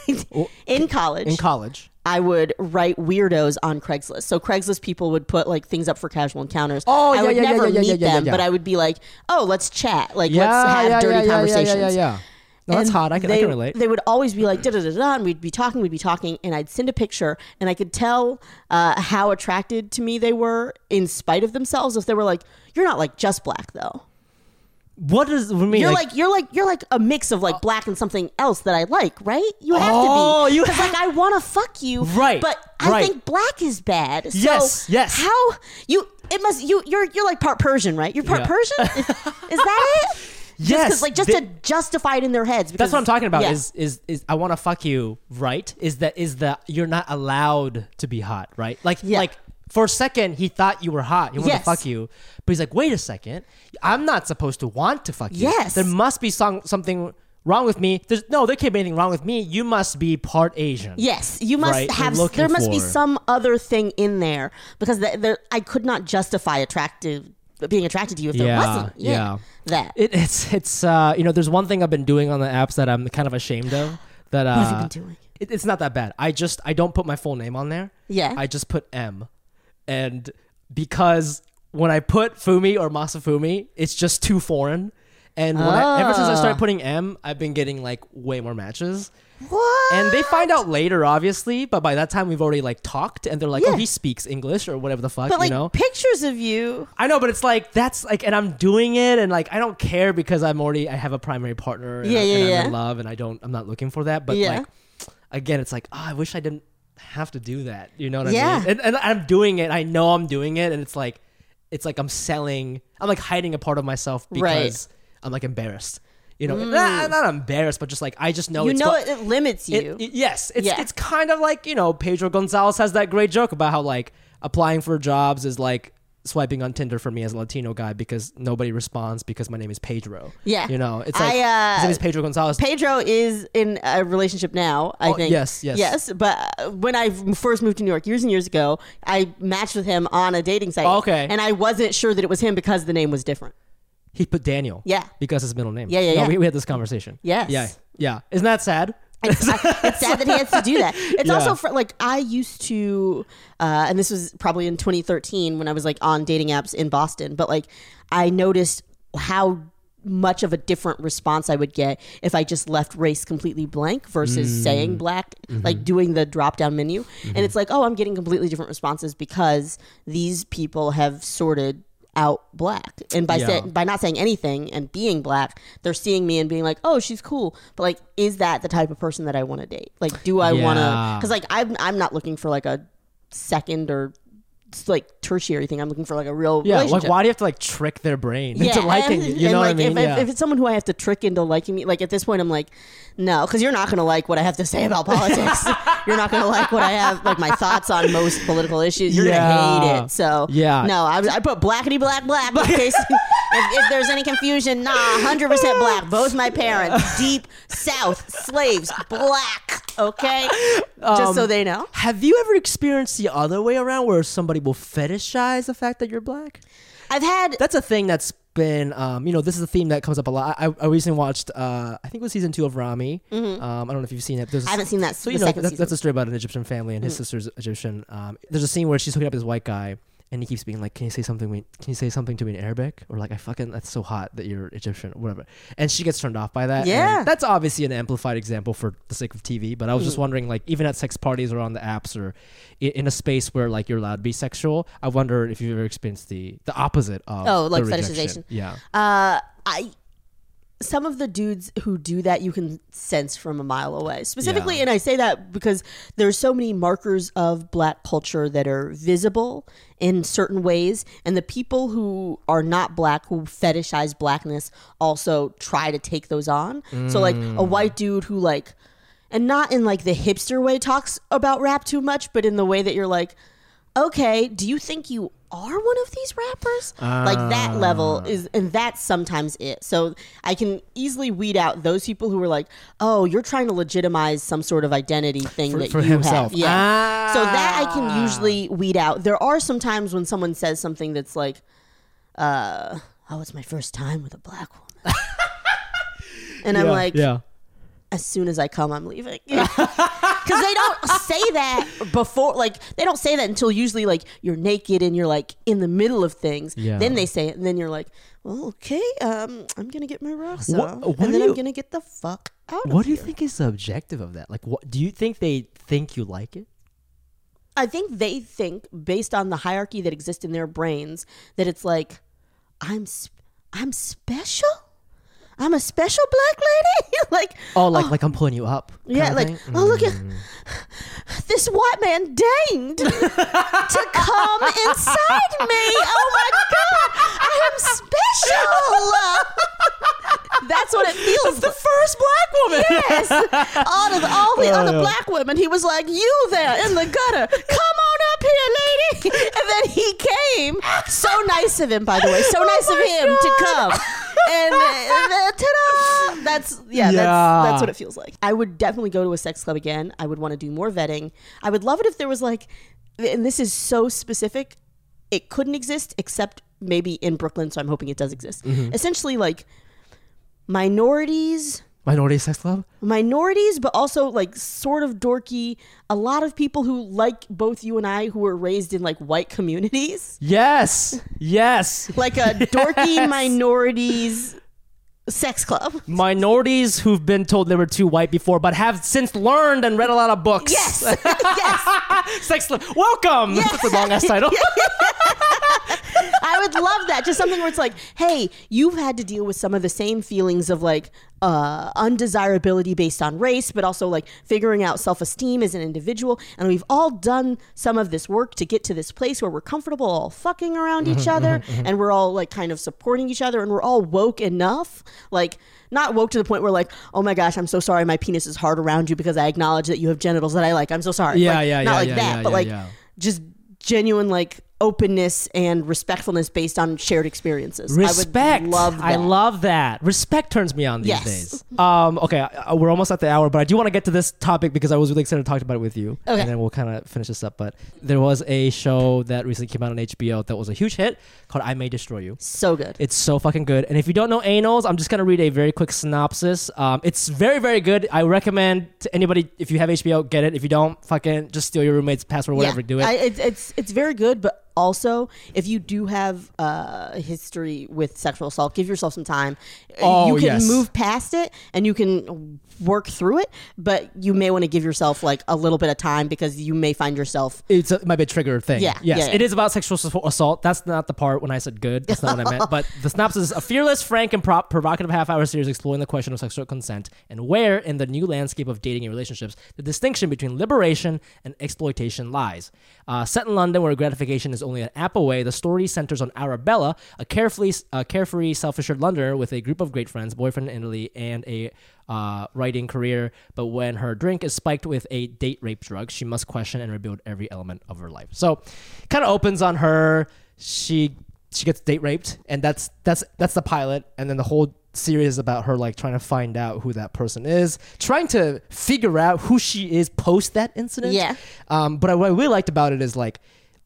In college, I would write weirdos on Craigslist. So Craigslist people would put like things up for casual encounters. I would never meet them, but I would be like, oh, let's chat. Like, let's have dirty conversations. No, that's hot. I can relate. They would always be like, da-da-da-da, and we'd be talking, and I'd send a picture, and I could tell how attracted to me they were in spite of themselves. If they were like, you're not like just black though. What does it mean? You're like a mix of like black and something else that I like, right? You have to be. Because like I want to fuck you, right? But I think black is bad. So yes. How you're like part Persian, right? You're part Persian. Is that it? Yes, like just to justify it in their heads. That's what I'm talking about. Is I want to fuck you, right? Is that you're not allowed to be hot, right? Like for a second he thought you were hot. He wanted to fuck you, but he's like, wait a second, I'm not supposed to want to fuck you. Yes, there must be something wrong with me. There can't be anything wrong with me. You must be part Asian. Yes, you must have. There must be some other thing in there, because I could not justify being attracted to you if there wasn't that. It's there's one thing I've been doing on the apps that I'm kind of ashamed of. That what have you been doing? It's not that bad. I don't put my full name on there. Yeah, I just put M, and because when I put Fumi or Masafumi, it's just too foreign. And ever since I started putting M, I've been getting like way more matches. What? And they find out later, obviously, but by that time we've already like talked, and they're like, "Oh, he speaks English or whatever the fuck," But like you know. pictures of you. I know, but it's like that's like, and I'm doing it, and like I don't care because I have a primary partner, and, I'm in love, and I'm not looking for that. But like, again, it's like, I wish I didn't have to do that. You know what I mean? And I'm doing it. I know I'm doing it, and it's like I'm like hiding a part of myself because I'm like embarrassed. You know, not embarrassed, but just like I just know it limits you. It's kind of like, you know, Pedro Gonzalez has that great joke about how like applying for jobs is like swiping on Tinder for me as a Latino guy because nobody responds because my name is Pedro. Yeah, you know, it's like his name is Pedro Gonzalez. Pedro is in a relationship now, I think. Yes. But when I first moved to New York years and years ago, I matched with him on a dating site. Okay, and I wasn't sure that it was him because the name was different. He put Daniel. Yeah. Because his middle name. Yeah. We had this conversation. Yes. Yeah. Isn't that sad? It's sad that he has to do that. It's also for, like, I used to, and this was probably in 2013 when I was like on dating apps in Boston, but like I noticed how much of a different response I would get if I just left race completely blank versus saying black, like doing the drop down menu. And it's like, oh, I'm getting completely different responses because these people have sorted out black, and by not saying anything and being black, they're seeing me and being like, oh, she's cool, but like, is that the type of person that I want to date? Like, do I want to, because like I'm not looking for like a second or like tertiary thing. I'm looking for like a real relationship. Like, why do you have to like trick their brain into liking you? You know like, what I mean? If it's someone who I have to trick into liking me, like at this point I'm like, no, because you're not going to like what I have to say about politics. You're not going to like what I have, like my thoughts on most political issues. You're going to hate it. So no, I put blackity black in case if there's any confusion. Nah, 100% black. Both my parents, deep South, slaves, black. Okay, just so they know. Have you ever experienced the other way around where somebody will fetishize the fact that you're black? That's a thing that's been, this is a theme that comes up a lot. I recently watched, I think it was season 2 of Rami. I don't know if you've seen it. I haven't seen that. So, that's a story about an Egyptian family and his sister's Egyptian. There's a scene where she's hooking up this white guy and he keeps being like, can you say something to me in Arabic? Or like, that's so hot that you're Egyptian or whatever. And she gets turned off by that. Yeah. And that's obviously an amplified example for the sake of TV. But I was just wondering, like, even at sex parties or on the apps or in a space where like you're allowed to be sexual, I wonder if you've ever experienced the opposite of like the fetishization. Yeah. Some of the dudes who do that you can sense from a mile away. Specifically, and I say that because there's so many markers of black culture that are visible in certain ways, and the people who are not black, who fetishize blackness, also try to take those on. So like a white dude who like, and not in like the hipster way talks about rap too much, but in the way that you're like, okay, do you think you are one of these rappers? Like that level is, and that's sometimes it. So I can easily weed out those people who are like, oh, you're trying to legitimize some sort of identity thing for you himself. have. Yeah. So that I can usually weed out. There are some times when someone says something that's like, oh, it's my first time with a black woman. And I'm like, as soon as I come, I'm leaving. Because they don't say that before, like, they don't say that until usually, like, you're naked and you're, like, in the middle of things. Yeah. Then they say it, and then you're like, well, okay, I'm going to get my rocks off, and then I'm going to get the fuck out of here. What do you think is the objective of that? Like, what do you think they think you like it? I think they think, based on the hierarchy that exists in their brains, that it's like, I'm special? I'm a special black lady? like I'm pulling you up. Yeah, like, look at this white man deigned to come inside me. Oh my God, I am special. That's what it feels. That's the first black woman. Yes. All the other black women, he was like, you there in the gutter, come on up here, lady. And then he came. So nice of him, by the way. So nice of him to come. And ta-da! That's what it feels like. I would definitely go to a sex club again. I would want to do more vetting. I would love it if there was like, and this is so specific, it couldn't exist except maybe in Brooklyn, so I'm hoping it does exist. Essentially, like, minorities Minority sex club? Minorities, but also like sort of dorky. A lot of people who like both you and I who were raised in like white communities. Yes. Like a dorky minorities sex club. Minorities who've been told they were too white before, but have since learned and read a lot of books. Yes. Yes. Sex club. Welcome. Yeah. That's a long ass title. I would love that. Just something where it's like, hey, you've had to deal with some of the same feelings of like undesirability based on race, but also like figuring out self-esteem as an individual. And we've all done some of this work to get to this place where we're comfortable all fucking around each other and we're all like kind of supporting each other and we're all woke enough. Like, not woke to the point where like, oh my gosh, I'm so sorry my penis is hard around you because I acknowledge that you have genitals that I like. I'm so sorry. Just genuine like openness and respectfulness based on shared experiences. Respect. I would love that. I love that. Respect turns me on these Yes. days. Okay, we're almost at the hour, but I do want to get to this topic because I was really excited to talk about it with you. Okay. And then we'll kind of finish this up. But there was a show that recently came out on HBO that was a huge hit called I May Destroy You. So good. It's so fucking good. And if you don't know Anals, I'm just going to read a very quick synopsis. It's very, very good. I recommend to anybody, if you have HBO, get it. If you don't, fucking just steal your roommate's password, whatever, do it. It's very good, but also, if you do have a history with sexual assault, give yourself some time. You can move past it and you can work through it, but you may want to give yourself like a little bit of time because you may find yourself. It might be a trigger thing. Yeah. Yes. Yeah. It is about sexual assault. That's not the part when I said good. That's not what I meant. But the synopsis is a fearless, frank, and provocative half-hour series exploring the question of sexual consent and where, in the new landscape of dating and relationships, the distinction between liberation and exploitation lies. Set in London, where gratification is only an app away, the story centers on Arabella, a carefree, self-assured Londoner with a group of great friends, boyfriend in Italy, and a writing career. But when her drink is spiked with a date rape drug, she must question and rebuild every element of her life. So, kind of opens on her. She gets date raped, and that's the pilot, and then the whole series is about her like trying to find out who that person is, trying to figure out who she is post that incident. Yeah. But what I really liked about it is like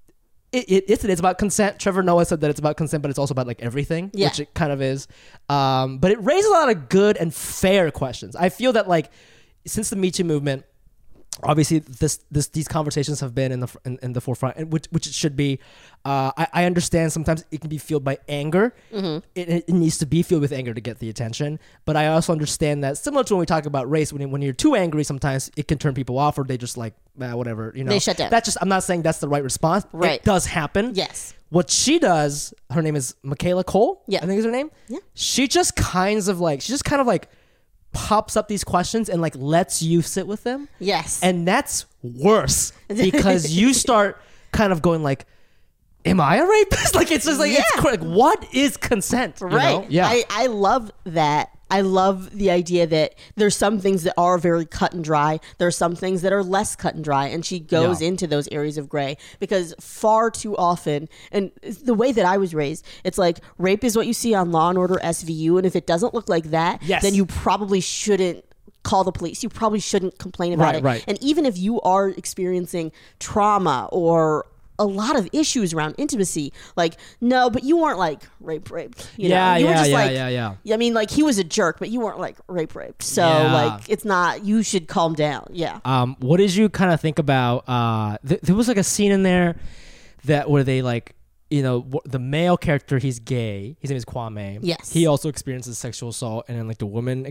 it's about consent. Trevor Noah said that it's about consent, but it's also about like everything, yeah. which it kind of is. But it raises a lot of good and fair questions. I feel that like since the Me Too movement, obviously these conversations have been in the forefront, and which it should be. I understand sometimes it can be fueled by anger. Mm-hmm. It needs to be fueled with anger to get the attention. But I also understand that similar to when we talk about race, when you're too angry, sometimes it can turn people off, or they just like whatever, you know. They shut down. I'm not saying that's the right response. Right. It does happen. Yes. What she does, her name is Michaela Cole. Yeah. I think is her name. Yeah. She just kind of like pops up these questions and like lets you sit with them. Yes. And that's worse because you start kind of going like, am I a rapist? Like it's just like, it's like, what is consent? Right. You know? Yeah. I love that. I love the idea that there's some things that are very cut and dry. There are some things that are less cut and dry. And she goes into those areas of gray because far too often, and the way that I was raised, it's like rape is what you see on Law & Order SVU. And if it doesn't look like that, then you probably shouldn't call the police. You probably shouldn't complain about it. Right. And even if you are experiencing trauma or a lot of issues around intimacy, like, no, but you weren't like raped. You know? You were just like, I mean, like he was a jerk, but you weren't like raped. So like, it's not, you should calm down. Yeah. What did you kind of think about, there was like a scene in there where they like, you know, the male character, he's gay. His name is Kwame. Yes. He also experiences sexual assault, and then like the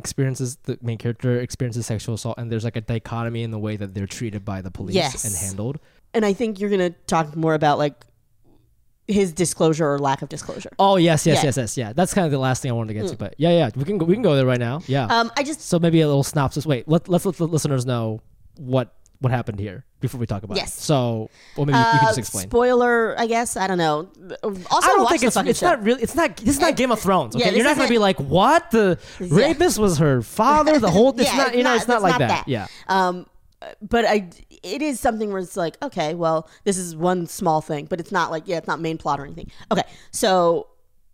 main character experiences sexual assault, and there's like a dichotomy in the way that they're treated by the police and handled. And I think you're going to talk more about like his disclosure or lack of disclosure. Oh, yes. Yeah. That's kind of the last thing I wanted to get to, but yeah. We can go there right now. Yeah. So maybe a little synopsis. Wait, let's let the listeners know what happened here before we talk about it. So, well, maybe you can just explain. Spoiler, I guess. I don't know. Also, I don't think it's not really. It's not. This is not Game of Thrones. Okay, you're not going to be like, what? The rapist was her father. The whole. It's not. You know, it's not like that. Yeah. But it is something where it's like, okay, well, this is one small thing, but it's not like, it's not main plot or anything. Okay, so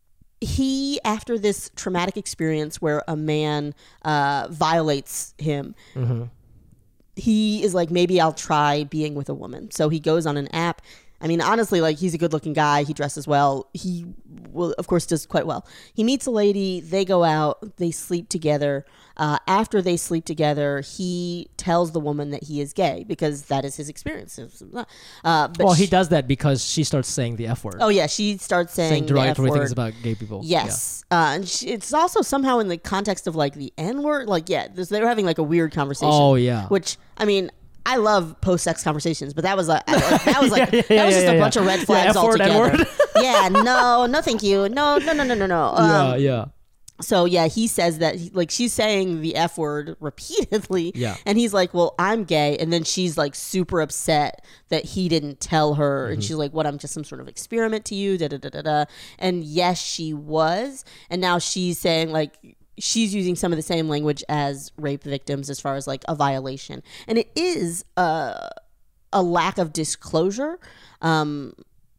he, after this traumatic experience where a man violates him, he is like, maybe I'll try being with a woman. So he goes on an app. I mean, honestly, like, he's a good-looking guy. He dresses well. He will, of course, does quite well. He meets a lady. They go out. They sleep together. After they sleep together, he tells the woman that he is gay because that is his experience. Well, he does that because she starts saying the F word. Oh, yeah. She starts saying the F derogatory word. things about gay people. Yes. And it's also somehow in the context of, like, the N word. Like, yeah, they were having, like, a weird conversation. Oh, yeah. Which, I mean, I love post-sex conversations, but that was just a bunch of red flags altogether. Yeah, no, thank you. No. Yeah. So yeah, he says that she's saying the F word repeatedly. Yeah. And he's like, well, I'm gay. And then she's like super upset that he didn't tell her. And she's like, what, I'm just some sort of experiment to you, da-da-da-da-da. And yes, she was. And now she's saying like, she's using some of the same language as rape victims as far as like a violation. And it is a lack of disclosure. I'm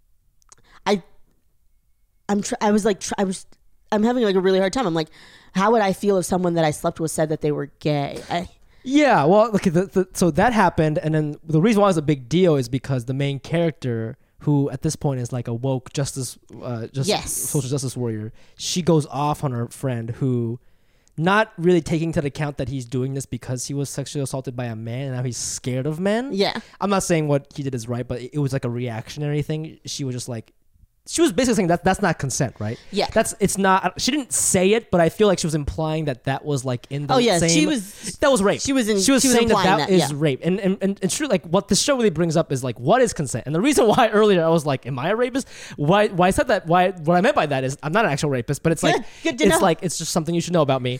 having like a really hard time. I'm like, how would I feel if someone that I slept with said that they were gay? Yeah, well, look, so that happened, and then the reason why it's a big deal is because the main character, who at this point is like a woke social justice warrior, she goes off on her friend who, not really taking into account that he's doing this because he was sexually assaulted by a man and now he's scared of men. Yeah. I'm not saying what he did is right, but it was like a reactionary thing. She was just like, she was basically saying that's not consent, right? Yeah. It's not, she didn't say it, but I feel like she was implying that was like in the same. That was rape. She was saying implying that is rape. And it's true, like what the show really brings up is like, what is consent? And the reason why earlier I was like, am I a rapist? Why I said that, what I meant by that is I'm not an actual rapist, but it's like, it's just something you should know about me.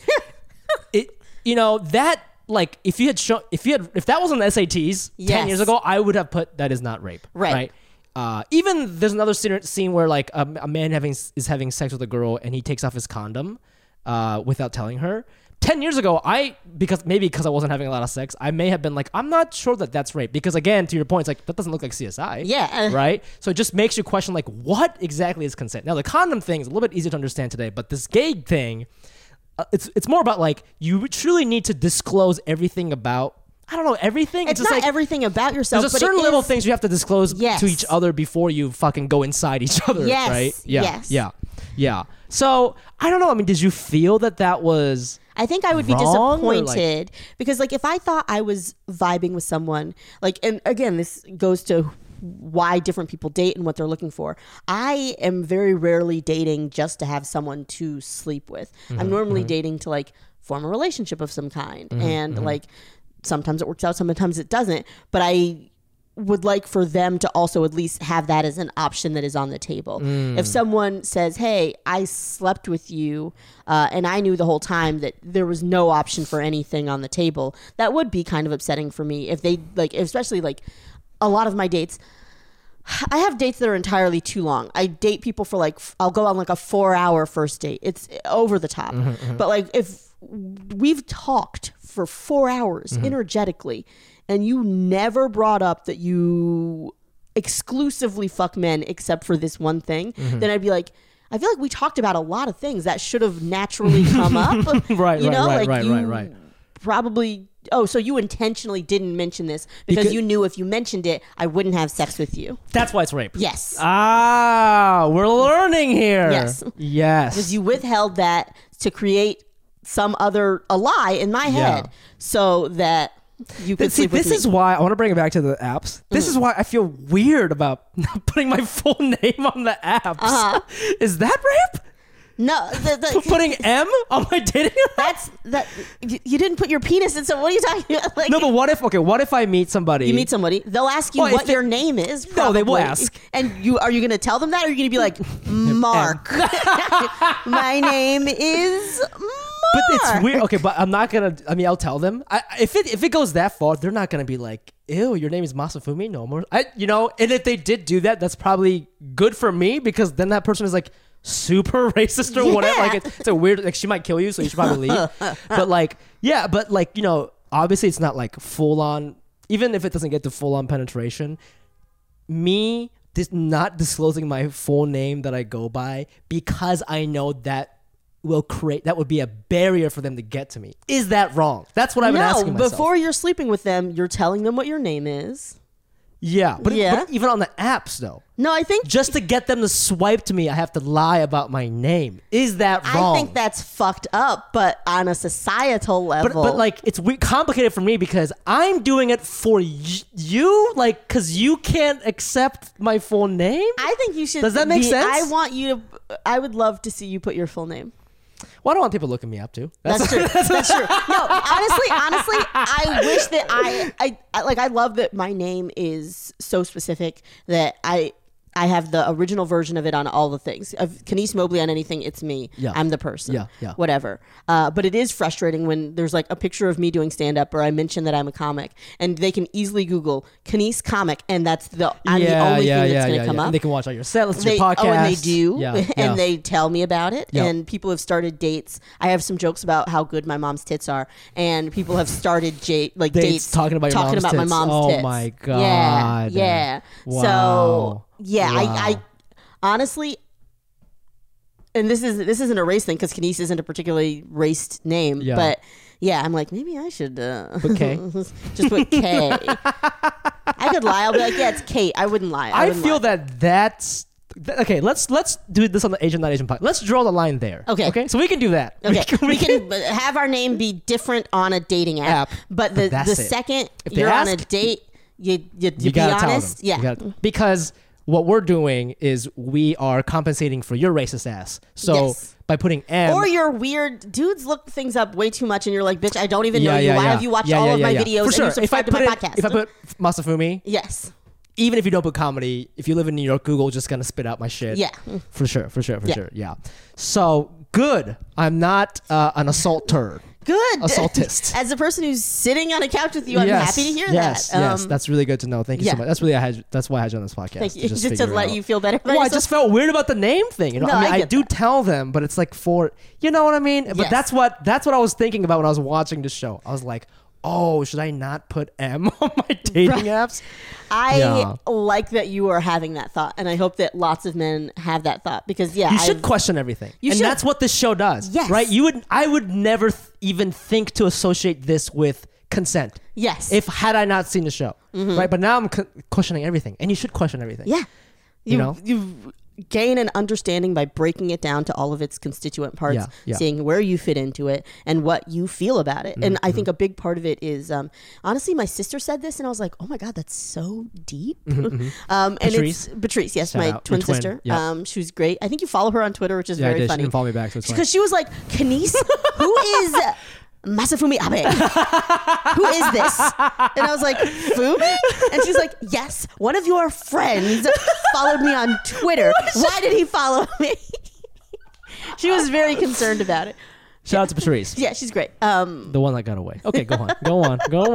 That, like, if that was on the SATs 10 years ago, I would have put that is not rape. Right? Even there's another scene where like a man is having sex with a girl and he takes off his condom without telling her. 10 years ago, because I wasn't having a lot of sex, I may have been like, I'm not sure that that's rape. Because again, to your point, it's like, that doesn't look like CSI. Yeah. Right? So it just makes you question like, what exactly is consent? Now the condom thing is a little bit easier to understand today, but this gay thing, it's more about like, you truly need to disclose everything about, I don't know, everything. It's just not like, everything about yourself. There's a certain level of things you have to disclose Yes. to each other before you fucking go inside each other, Yes. right? Yeah, Yes. yeah. So, I don't know. I mean, did you feel that was I think I would be wrong, disappointed because like if I thought I was vibing with someone, like, and again, this goes to why different people date and what they're looking for. I am very rarely dating just to have someone to sleep with. I'm normally dating to like form a relationship of some kind. And like sometimes it works out, sometimes it doesn't. But I would like for them to also at least have that as an option that is on the table. If someone says, hey, I slept with you and I knew the whole time that there was no option for anything on the table, that would be kind of upsetting for me. If they like, especially like a lot of my dates, I have dates that are entirely too long. I date people for like, I'll go on like a 4-hour first date. It's over the top. But like if we've talked for 4 hours energetically and you never brought up that you exclusively fuck men except for this one thing, then I'd be like, I feel like we talked about a lot of things that should have naturally come up. right. Probably, so you intentionally didn't mention this because you knew if you mentioned it, I wouldn't have sex with you. That's why it's rape. Yes. We're learning here. Yes. Because you withheld that to create a lie in my head so that you could sleep with me. This is why I want to bring it back to the apps. This is why I feel weird about not putting my full name on the apps. Is that rape? No, putting M on my dating app? You didn't put your penis in. So what are you talking about? Like, no, but what if I meet somebody? You meet somebody, they'll ask you what your name is. Probably. No, they will ask. And are you going to tell them that, or are you going to be like, Mark? My name is Mark. But it's weird. Okay, but I'm not gonna. I mean, I'll tell them. If it goes that far, they're not gonna be like, "Ew, your name is Masafumi." No more. And if they did do that, that's probably good for me because then that person is like super racist or whatever. Like it's a weird. Like she might kill you, so you should probably leave. But obviously it's not like full on. Even if it doesn't get to full on penetration, me not disclosing my full name that I go by because I know that would be a barrier for them to get to me. Is that wrong? That's what I've been asking myself. Before you're sleeping with them, you're telling them what your name is. Yeah, but Yeah. even on the apps though, No, I think just to get them to swipe to me, I have to lie about my name. Is that wrong? I think that's fucked up, but on a societal level. But like it's complicated for me because I'm doing it for you, like because you can't accept my full name. I think you should. Does that make sense? I want you to. I would love to see you put your full name. Well, I don't want people looking me up too. That's true. That's true. No, honestly, I wish that I love that my name is so specific that I have the original version of it on all the things. Of Kenice Mobley on anything, it's me. Yeah. I'm the person. Yeah. Whatever. But it is frustrating when there's like a picture of me doing stand up or I mention that I'm a comic and they can easily Google Kenice comic and that's the only thing that's going to come up. And they can watch all your set, listen to your podcast. Oh, and they do. Yeah. And they tell me about it. Yeah. And people have started dates. I have some jokes about how good my mom's tits are. And people have started dates talking about your mom's my tits. mom's tits. Oh my God. Yeah. Wow. So yeah, Wow. I honestly, and this isn't a race thing because Kenice isn't a particularly raced name, Yeah. but yeah, I'm like maybe I should Put K? just put K. I could lie. I'll be like, yeah, it's Kate. I wouldn't lie. I wouldn't feel lie. that's okay. Let's do this on the Asian Not Asian podcast. Let's draw the line there. Okay. So we can do that. Okay, we can have our name be different on a dating app, but the that's it. second If they you're on a ask, date, you be gotta tell honest. them. Yeah, You gotta- because what we're doing is we are compensating for your racist ass. So Yes. by putting M or your weird dudes look things up way too much, and you're like, bitch, I don't even know you. Why have you watched all of my videos For sure. and you subscribe to my podcast? If I put Masafumi, yes, even if you don't put comedy, if you live in New York, Google's just gonna spit out my shit. Yeah. For sure. Yeah. Sure. Yeah. So good. I'm not an assaulter. good. Assaultist. As a person who's sitting on a couch with you, I'm happy to hear yes, that. Yes, that's really good to know. Thank you yeah. so much. That's why I had you on this podcast. Thank you. Just to figure it let out. you feel better. About Well, I yourself. just felt weird about the name thing. You know, No, I mean, I I get do that. tell them, but it's like for you know what I mean. But Yes. that's what I was thinking about when I was watching the show. I was like, oh, should I not put M on my dating Right. apps? I like that you are having that thought, and I hope that lots of men have that thought because You should question everything, You and should. that's what this show does. Yes. Right? I would never even think to associate this with consent. Yes. If had I not seen the show, right? But now I'm questioning everything, and you should question everything. Yeah. You know? You gain an understanding by breaking it down to all of its constituent parts, Yeah. seeing where you fit into it and what you feel about it. And I think a big part of it is, honestly, my sister said this and I was like, oh my God, that's so deep. And Patrice? it's Patrice, yes, Shout my out. twin Your twin. sister. Yeah. She was great. I think you follow her on Twitter, which is Yeah, I very did. She funny. didn't follow me back, so it's fine. Because she was like, Kenice, who is Masafumi Abe? Who is this? And I was like, Fumi? And she's like, yes, one of your friends followed me on Twitter. Why did he follow me? She was very concerned about it. Shout out to Patrice. Yeah, she's great. The one that got away. Okay, go on. Go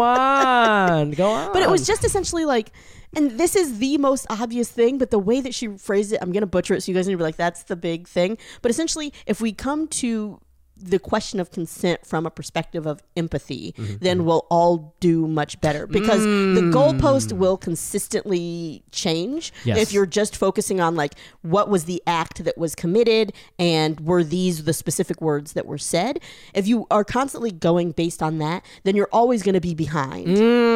on. But it was just essentially like, and this is the most obvious thing, but the way that she phrased it, I'm going to butcher it so you guys need to be like, that's the big thing. But essentially, if we come to the question of consent from a perspective of empathy, then we'll all do much better because the goalpost will consistently change Yes. if you're just focusing on like what was the act that was committed and were these the specific words that were said. If you are constantly going based on that, then you're always going to be behind.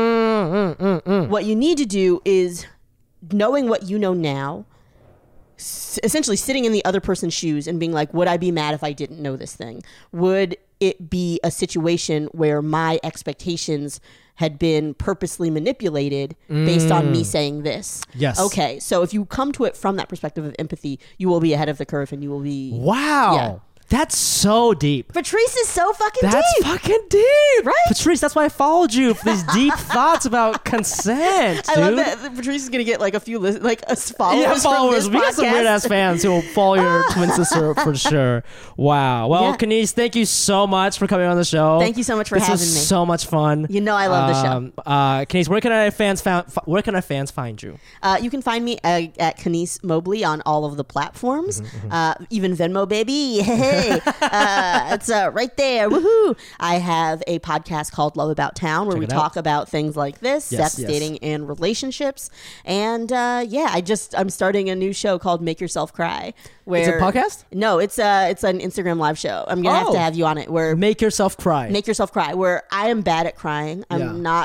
What you need to do is knowing what you know now, essentially sitting in the other person's shoes and being like, would I be mad if I didn't know this thing? Would it be a situation where my expectations had been purposely manipulated based on me saying this? Yes. Okay. So if you come to it from that perspective of empathy, you will be ahead of the curve and you will be... Wow. Yeah. That's so deep. Patrice is so fucking That's deep. fucking deep. Right? Patrice, that's why I followed you for these deep thoughts about consent, dude. I love that Patrice is going to get like a few followers, Yeah, followers. from We this got some weird ass podcast. fans who will follow your twin sister for sure. Wow. Well, Yeah. Kenice, thank you so much for coming on the show. Thank you so much for this having was me. so much fun. You know I love the show. Kenice, where can our fans find you? You can find me at Kenice Mobley on all of the platforms, even Venmo, baby. Hey, it's right there. Woohoo! I have a podcast called Love About Town where Check we it out. talk about things like this, Yes, sex, yes. dating, and relationships. And I'm starting a new show called Make Yourself Cry. Where It's a podcast? No, it's an Instagram live show. I'm gonna have Oh. to have you on it. Where Make yourself cry. Make Yourself Cry, where I am bad at crying. I'm Yeah. not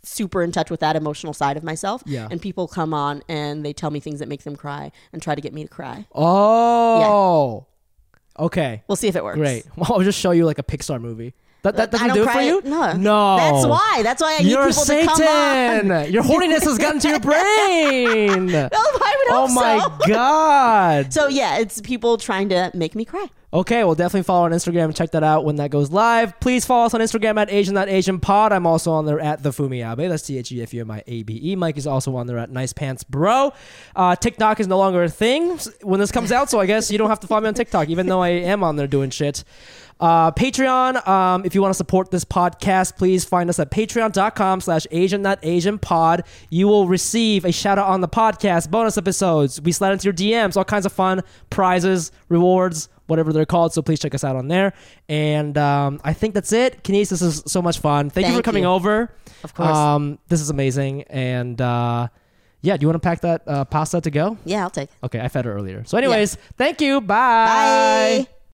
super in touch with that emotional side of myself. Yeah. And people come on and they tell me things that make them cry and try to get me to cry. Oh. Yeah. Okay. We'll see if it works. Great. Well, I'll just show you like a Pixar movie. That I doesn't don't do it cry. for you? No. No. That's why I need You're people Satan. to come on. Your horniness has gotten to your brain. Oh, I would hope Oh my so. God. So yeah, it's people trying to make me cry. Okay, well, definitely follow on Instagram and check that out when that goes live. Please follow us on Instagram at Asian.AsianPod. I'm also on there at the Fumiabe. That's TheFumiAbe. Mike is also on there at Nice Pants Bro. TikTok is no longer a thing when this comes out, so I guess you don't have to follow me on TikTok, even though I am on there doing shit. Patreon, if you want to support this podcast, please find us at patreon.com/Asian.AsianPod. You will receive a shout out on the podcast, bonus episodes. We slide into your DMs, all kinds of fun, prizes, rewards, whatever they're called. So please check us out on there. And I think that's it. Kenise, this is so much fun. Thank you for coming over. Of course. This is amazing. And yeah, do you want to pack that pasta to go? Yeah, I'll take it. Okay, I fed her earlier. So anyways, thank you. Bye. Bye.